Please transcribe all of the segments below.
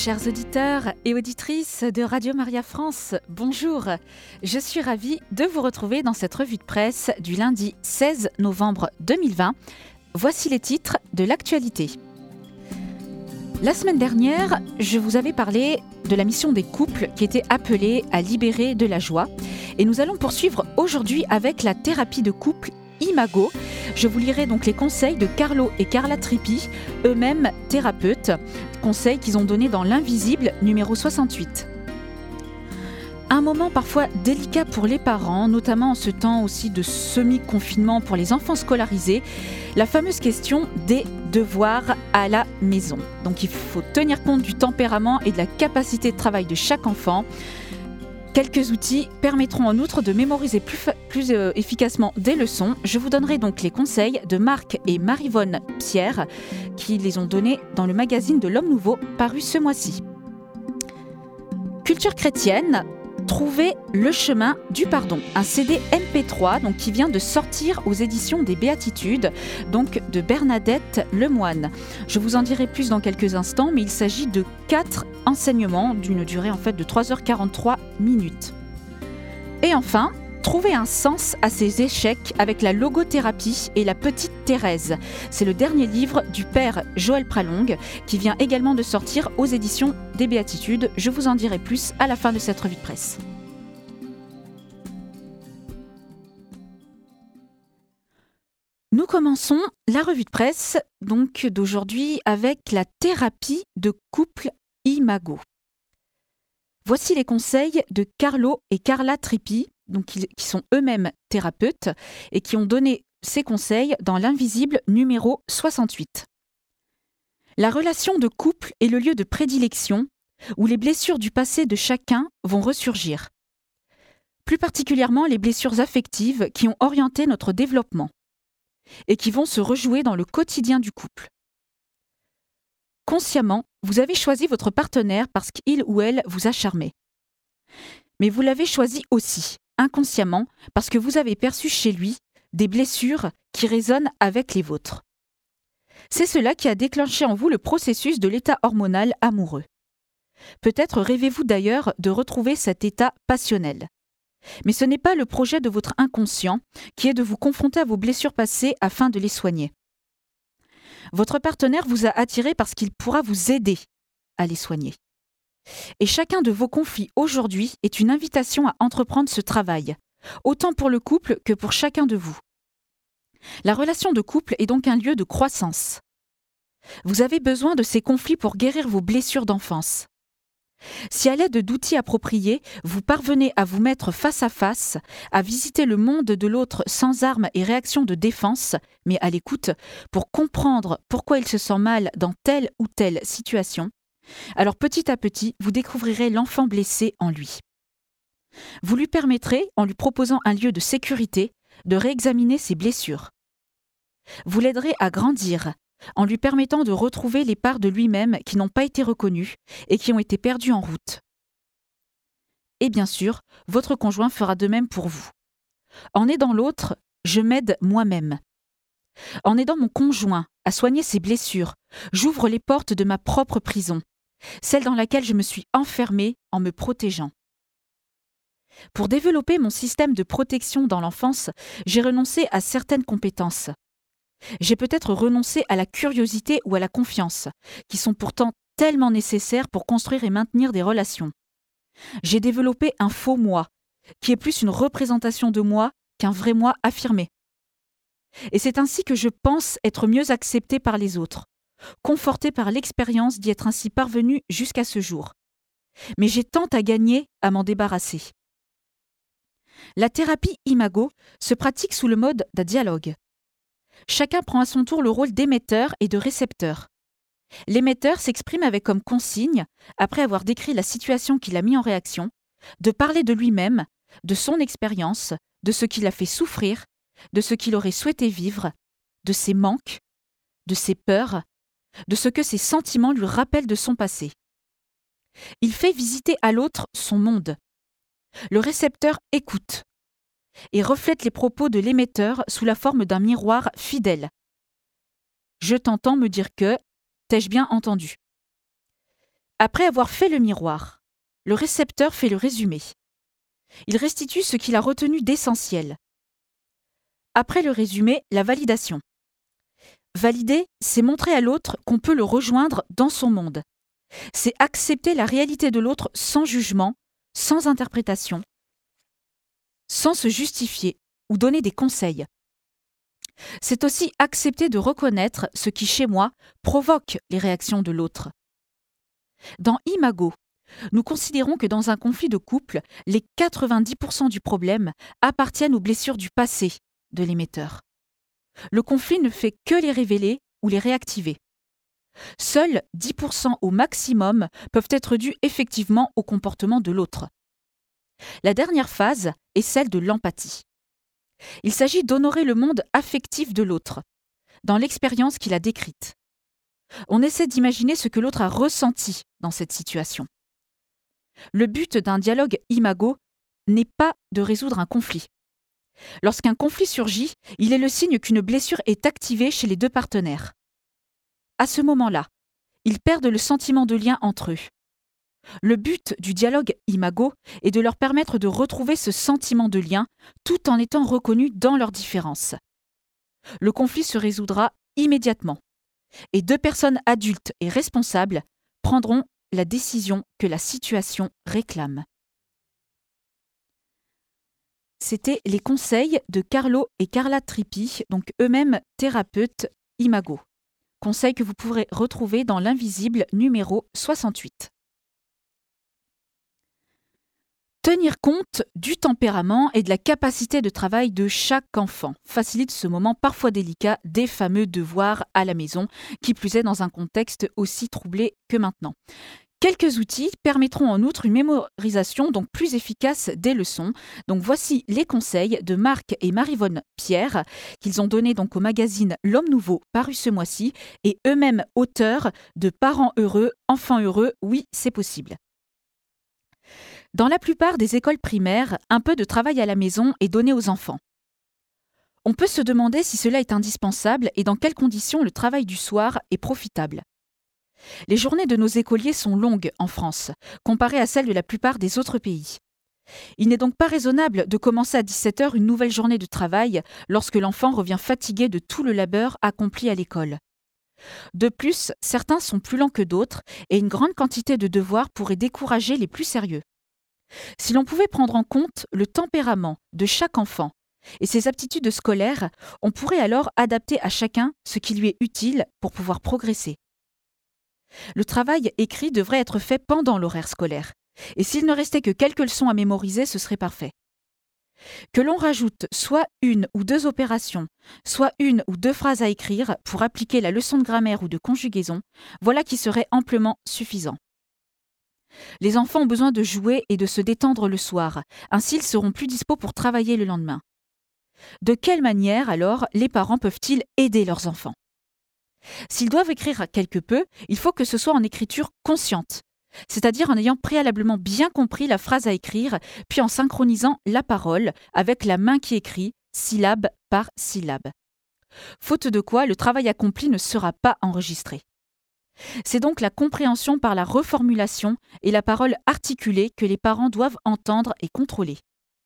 Chers auditeurs et auditrices de Radio Maria France, bonjour. Je suis ravie de vous retrouver dans cette revue de presse du lundi 16 novembre 2020. Voici les titres de l'actualité. La semaine dernière, je vous avais parlé de la mission des couples qui étaient appelés à libérer de la joie. Et nous allons poursuivre aujourd'hui avec la thérapie de couple Imago. Je vous lirai donc les conseils de Carlo et Carla Trippi, eux-mêmes thérapeutes, conseils qu'ils ont donnés dans l'Invisible numéro 68. Un moment parfois délicat pour les parents, notamment en ce temps aussi de semi-confinement pour les enfants scolarisés, la fameuse question des devoirs à la maison. Donc il faut tenir compte du tempérament et de la capacité de travail de chaque enfant. Quelques outils permettront en outre de mémoriser plus efficacement des leçons. Je vous donnerai donc les conseils de Marc et Marivonne Pierre qui les ont donnés dans le magazine de l'Homme Nouveau paru ce mois-ci. Culture chrétienne, trouver le chemin du pardon. Un CD MP3 donc, qui vient de sortir aux éditions des Béatitudes, donc de Bernadette Lemoine. Je vous en dirai plus dans quelques instants, mais il s'agit de 4 enseignements d'une durée de 3h43 minutes. Et enfin, trouver un sens à ses échecs avec la logothérapie et la petite Thérèse. C'est le dernier livre du père Joël Pralong qui vient également de sortir aux éditions des Béatitudes. Je vous en dirai plus à la fin de cette revue de presse. Nous commençons la revue de presse donc d'aujourd'hui avec la thérapie de couple Imago. Voici les conseils de Carlo et Carla Trippi, donc qui sont eux-mêmes thérapeutes et qui ont donné ces conseils dans l'Invisible numéro 68. La relation de couple est le lieu de prédilection où les blessures du passé de chacun vont ressurgir. Plus particulièrement les blessures affectives qui ont orienté notre développement et qui vont se rejouer dans le quotidien du couple. Consciemment, vous avez choisi votre partenaire parce qu'il ou elle vous a charmé. Mais vous l'avez choisi aussi, inconsciemment, parce que vous avez perçu chez lui des blessures qui résonnent avec les vôtres. C'est cela qui a déclenché en vous le processus de l'état hormonal amoureux. Peut-être rêvez-vous d'ailleurs de retrouver cet état passionnel. Mais ce n'est pas le projet de votre inconscient qui est de vous confronter à vos blessures passées afin de les soigner. Votre partenaire vous a attiré parce qu'il pourra vous aider à les soigner. Et chacun de vos conflits aujourd'hui est une invitation à entreprendre ce travail, autant pour le couple que pour chacun de vous. La relation de couple est donc un lieu de croissance. Vous avez besoin de ces conflits pour guérir vos blessures d'enfance. Si à l'aide d'outils appropriés, vous parvenez à vous mettre face à face, à visiter le monde de l'autre sans armes et réactions de défense, mais à l'écoute, pour comprendre pourquoi il se sent mal dans telle ou telle situation, alors petit à petit, vous découvrirez l'enfant blessé en lui. Vous lui permettrez, en lui proposant un lieu de sécurité, de réexaminer ses blessures. Vous l'aiderez à grandir, en lui permettant de retrouver les parts de lui-même qui n'ont pas été reconnues et qui ont été perdues en route. Et bien sûr, votre conjoint fera de même pour vous. En aidant l'autre, je m'aide moi-même. En aidant mon conjoint à soigner ses blessures, j'ouvre les portes de ma propre prison, celle dans laquelle je me suis enfermée en me protégeant. Pour développer mon système de protection dans l'enfance, j'ai renoncé à certaines compétences. J'ai peut-être renoncé à la curiosité ou à la confiance, qui sont pourtant tellement nécessaires pour construire et maintenir des relations. J'ai développé un faux moi, qui est plus une représentation de moi qu'un vrai moi affirmé. Et c'est ainsi que je pense être mieux acceptée par les autres, confortée par l'expérience d'y être ainsi parvenue jusqu'à ce jour. Mais j'ai tant à gagner à m'en débarrasser. La thérapie Imago se pratique sous le mode d'un dialogue. Chacun prend à son tour le rôle d'émetteur et de récepteur. L'émetteur s'exprime avec comme consigne, après avoir décrit la situation qu'il a mis en réaction, de parler de lui-même, de son expérience, de ce qui l'a fait souffrir, de ce qu'il aurait souhaité vivre, de ses manques, de ses peurs, de ce que ses sentiments lui rappellent de son passé. Il fait visiter à l'autre son monde. Le récepteur écoute et reflète les propos de l'émetteur sous la forme d'un miroir fidèle. « Je t'entends me dire que, t'ai-je bien entendu ?» Après avoir fait le miroir, le récepteur fait le résumé. Il restitue ce qu'il a retenu d'essentiel. Après le résumé, la validation. Valider, c'est montrer à l'autre qu'on peut le rejoindre dans son monde. C'est accepter la réalité de l'autre sans jugement, sans interprétation, sans se justifier ou donner des conseils. C'est aussi accepter de reconnaître ce qui, chez moi, provoque les réactions de l'autre. Dans Imago, nous considérons que dans un conflit de couple, les 90% du problème appartiennent aux blessures du passé de l'émetteur. Le conflit ne fait que les révéler ou les réactiver. Seuls 10% au maximum peuvent être dus effectivement au comportement de l'autre. La dernière phase est celle de l'empathie. Il s'agit d'honorer le monde affectif de l'autre, dans l'expérience qu'il a décrite. On essaie d'imaginer ce que l'autre a ressenti dans cette situation. Le but d'un dialogue imago n'est pas de résoudre un conflit. Lorsqu'un conflit surgit, il est le signe qu'une blessure est activée chez les deux partenaires. À ce moment-là, ils perdent le sentiment de lien entre eux. Le but du dialogue imago est de leur permettre de retrouver ce sentiment de lien tout en étant reconnus dans leurs différences. Le conflit se résoudra immédiatement et deux personnes adultes et responsables prendront la décision que la situation réclame. C'était les conseils de Carlo et Carla Trippi, donc eux-mêmes thérapeutes imago. Conseils que vous pourrez retrouver dans l'Invisible numéro 68. Tenir compte du tempérament et de la capacité de travail de chaque enfant facilite ce moment parfois délicat des fameux devoirs à la maison, qui plus est dans un contexte aussi troublé que maintenant. Quelques outils permettront en outre une mémorisation donc plus efficace des leçons. Donc voici les conseils de Marc et Maryvonne Pierre qu'ils ont donnés donc au magazine L'Homme Nouveau paru ce mois-ci et eux-mêmes auteurs de Parents heureux, enfants heureux, oui c'est possible. Dans la plupart des écoles primaires, un peu de travail à la maison est donné aux enfants. On peut se demander si cela est indispensable et dans quelles conditions le travail du soir est profitable. Les journées de nos écoliers sont longues en France, comparées à celles de la plupart des autres pays. Il n'est donc pas raisonnable de commencer à 17h une nouvelle journée de travail lorsque l'enfant revient fatigué de tout le labeur accompli à l'école. De plus, certains sont plus lents que d'autres et une grande quantité de devoirs pourrait décourager les plus sérieux. Si l'on pouvait prendre en compte le tempérament de chaque enfant et ses aptitudes scolaires, on pourrait alors adapter à chacun ce qui lui est utile pour pouvoir progresser. Le travail écrit devrait être fait pendant l'horaire scolaire, et s'il ne restait que quelques leçons à mémoriser, ce serait parfait. Que l'on rajoute soit une ou deux opérations, soit une ou deux phrases à écrire pour appliquer la leçon de grammaire ou de conjugaison, voilà qui serait amplement suffisant. Les enfants ont besoin de jouer et de se détendre le soir, ainsi ils seront plus dispos pour travailler le lendemain. De quelle manière, alors, les parents peuvent-ils aider leurs enfants ? S'ils doivent écrire quelque peu, il faut que ce soit en écriture consciente, c'est-à-dire en ayant préalablement bien compris la phrase à écrire, puis en synchronisant la parole avec la main qui écrit, syllabe par syllabe. Faute de quoi, le travail accompli ne sera pas enregistré. C'est donc la compréhension par la reformulation et la parole articulée que les parents doivent entendre et contrôler.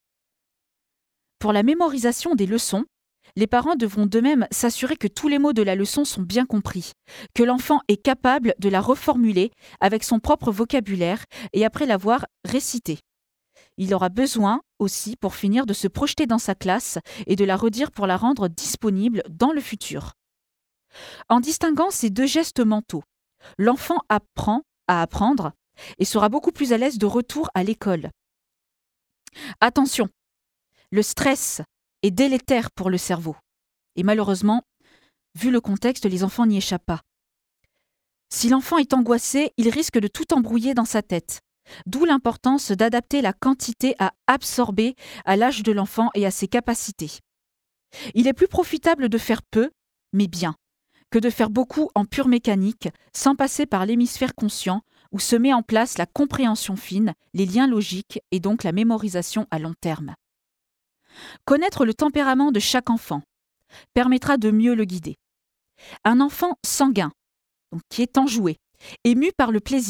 Pour la mémorisation des leçons, les parents devront d'eux-mêmes s'assurer que tous les mots de la leçon sont bien compris, que l'enfant est capable de la reformuler avec son propre vocabulaire et après l'avoir récitée. Il aura besoin aussi, pour finir, de se projeter dans sa classe et de la redire pour la rendre disponible dans le futur. En distinguant ces deux gestes mentaux, l'enfant apprend à apprendre et sera beaucoup plus à l'aise de retour à l'école. Attention, le stress est délétère pour le cerveau. Et malheureusement, vu le contexte, les enfants n'y échappent pas. Si l'enfant est angoissé, il risque de tout embrouiller dans sa tête. D'où l'importance d'adapter la quantité à absorber à l'âge de l'enfant et à ses capacités. Il est plus profitable de faire peu, mais bien, que de faire beaucoup en pure mécanique, sans passer par l'hémisphère conscient, où se met en place la compréhension fine, les liens logiques et donc la mémorisation à long terme. Connaître le tempérament de chaque enfant permettra de mieux le guider. Un enfant sanguin, donc qui est enjoué, ému par le plaisir,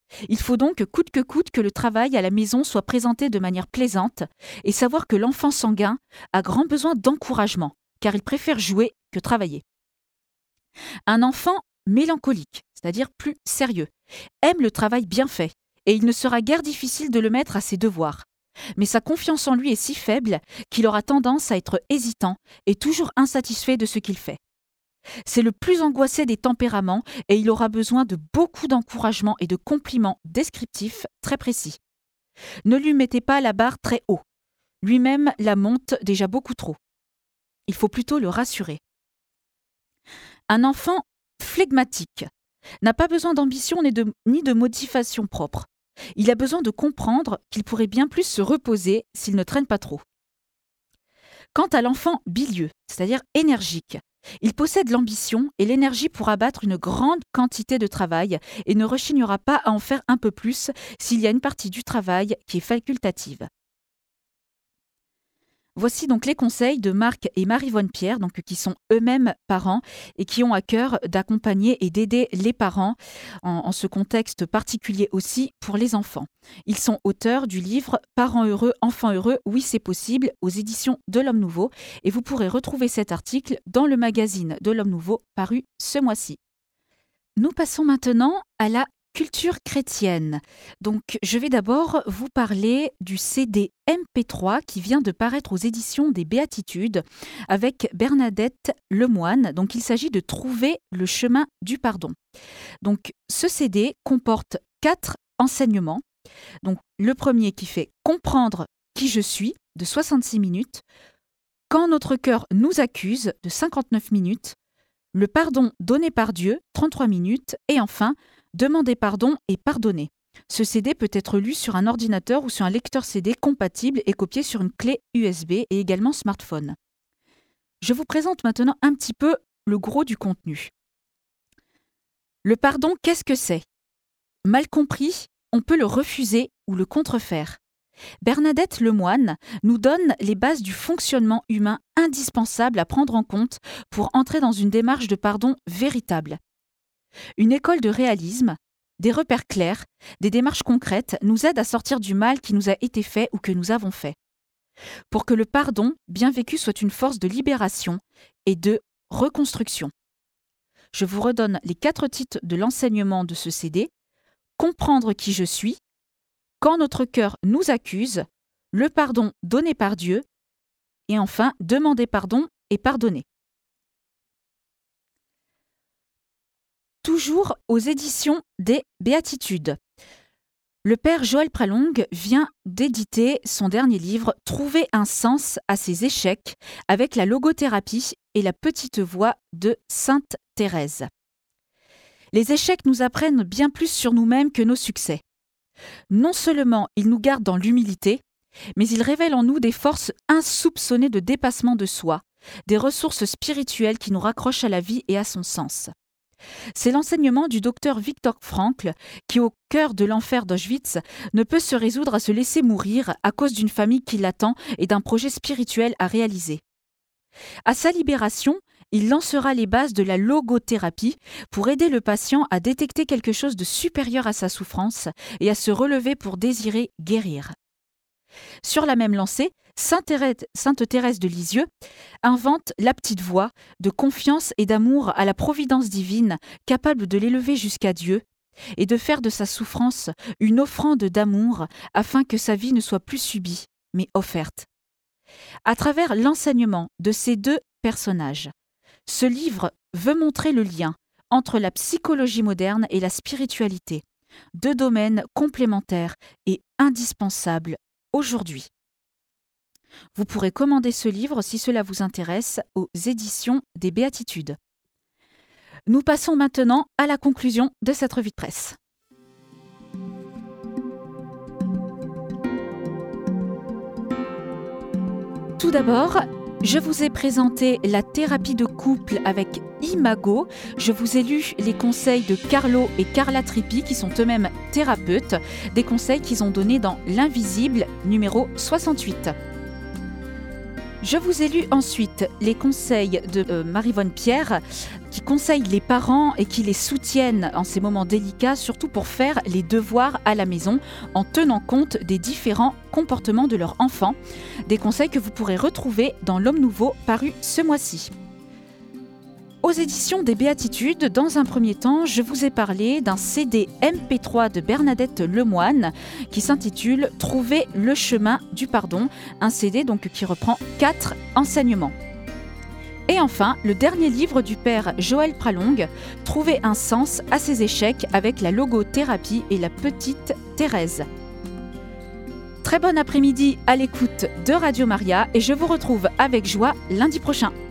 Il faut donc coûte que le travail à la maison soit présenté de manière plaisante et savoir que l'enfant sanguin a grand besoin d'encouragement, car il préfère jouer que travailler. Un enfant mélancolique, c'est-à-dire plus sérieux, aime le travail bien fait et il ne sera guère difficile de le mettre à ses devoirs. Mais sa confiance en lui est si faible qu'il aura tendance à être hésitant et toujours insatisfait de ce qu'il fait. C'est le plus angoissé des tempéraments et il aura besoin de beaucoup d'encouragement et de compliments descriptifs très précis. Ne lui mettez pas la barre très haut. Lui-même la monte déjà beaucoup trop. Il faut plutôt le rassurer. Un enfant flegmatique n'a pas besoin d'ambition ni de motivation propre. Il a besoin de comprendre qu'il pourrait bien plus se reposer s'il ne traîne pas trop. Quant à l'enfant bilieux, c'est-à-dire énergique, il possède l'ambition et l'énergie pour abattre une grande quantité de travail et ne rechignera pas à en faire un peu plus s'il y a une partie du travail qui est facultative. Voici donc les conseils de Marc et Maryvonne Pierre, donc, qui sont eux-mêmes parents et qui ont à cœur d'accompagner et d'aider les parents en ce contexte particulier aussi pour les enfants. Ils sont auteurs du livre « Parents heureux, enfants heureux, oui c'est possible » aux éditions de l'Homme Nouveau et vous pourrez retrouver cet article dans le magazine de l'Homme Nouveau paru ce mois-ci. Nous passons maintenant à la culture chrétienne. Donc, je vais d'abord vous parler du CD MP3 qui vient de paraître aux éditions des Béatitudes avec Bernadette Lemoine. Donc, il s'agit de Trouver le chemin du pardon. Donc, ce CD comporte 4 enseignements. Donc, le premier qui fait Comprendre qui je suis de 66 minutes, Quand notre cœur nous accuse de 59 minutes, Le pardon donné par Dieu 33 minutes et enfin Demander pardon et pardonner. Ce CD peut être lu sur un ordinateur ou sur un lecteur CD compatible et copié sur une clé USB et également smartphone. Je vous présente maintenant un petit peu le gros du contenu. Le pardon, qu'est-ce que c'est ? Mal compris, on peut le refuser ou le contrefaire. Bernadette Lemoine nous donne les bases du fonctionnement humain indispensable à prendre en compte pour entrer dans une démarche de pardon véritable. Une école de réalisme, des repères clairs, des démarches concrètes nous aident à sortir du mal qui nous a été fait ou que nous avons fait. Pour que le pardon, bien vécu, soit une force de libération et de reconstruction. Je vous redonne les 4 titres de l'enseignement de ce CD. Comprendre qui je suis, Quand notre cœur nous accuse, Le pardon donné par Dieu et enfin Demander pardon et pardonner. Toujours aux éditions des Béatitudes. Le père Joël Pralong vient d'éditer son dernier livre « Trouver un sens à ses échecs » avec la logothérapie et la petite voix de Sainte Thérèse. Les échecs nous apprennent bien plus sur nous-mêmes que nos succès. Non seulement ils nous gardent dans l'humilité, mais ils révèlent en nous des forces insoupçonnées de dépassement de soi, des ressources spirituelles qui nous raccrochent à la vie et à son sens. C'est l'enseignement du docteur Viktor Frankl qui, au cœur de l'enfer d'Auschwitz, ne peut se résoudre à se laisser mourir à cause d'une famille qui l'attend et d'un projet spirituel à réaliser. À sa libération, il lancera les bases de la logothérapie pour aider le patient à détecter quelque chose de supérieur à sa souffrance et à se relever pour désirer guérir. Sur la même lancée, Sainte Thérèse de Lisieux invente la petite voix de confiance et d'amour à la providence divine capable de l'élever jusqu'à Dieu et de faire de sa souffrance une offrande d'amour afin que sa vie ne soit plus subie, mais offerte. À travers l'enseignement de ces 2 personnages, ce livre veut montrer le lien entre la psychologie moderne et la spiritualité, 2 domaines complémentaires et indispensables aujourd'hui. Vous pourrez commander ce livre si cela vous intéresse aux éditions des Béatitudes. Nous passons maintenant à la conclusion de cette revue de presse. Tout d'abord, je vous ai présenté la thérapie de couple avec Imago. Je vous ai lu les conseils de Carlo et Carla Trippi, qui sont eux-mêmes thérapeutes, des conseils qu'ils ont donnés dans L'Invisible, numéro 68. Je vous ai lu ensuite les conseils de Maryvonne Pierre, qui conseille les parents et qui les soutiennent en ces moments délicats, surtout pour faire les devoirs à la maison, en tenant compte des différents comportements de leur enfant. Des conseils que vous pourrez retrouver dans L'Homme Nouveau, paru ce mois-ci. Aux éditions des Béatitudes, dans un premier temps, je vous ai parlé d'un CD MP3 de Bernadette Lemoine qui s'intitule « Trouver le chemin du pardon », un CD donc qui reprend 4 enseignements. Et enfin, le dernier livre du père Joël Pralong, « Trouver un sens à ses échecs » avec la logothérapie et la petite Thérèse. Très bon après-midi à l'écoute de Radio Maria et je vous retrouve avec joie lundi prochain.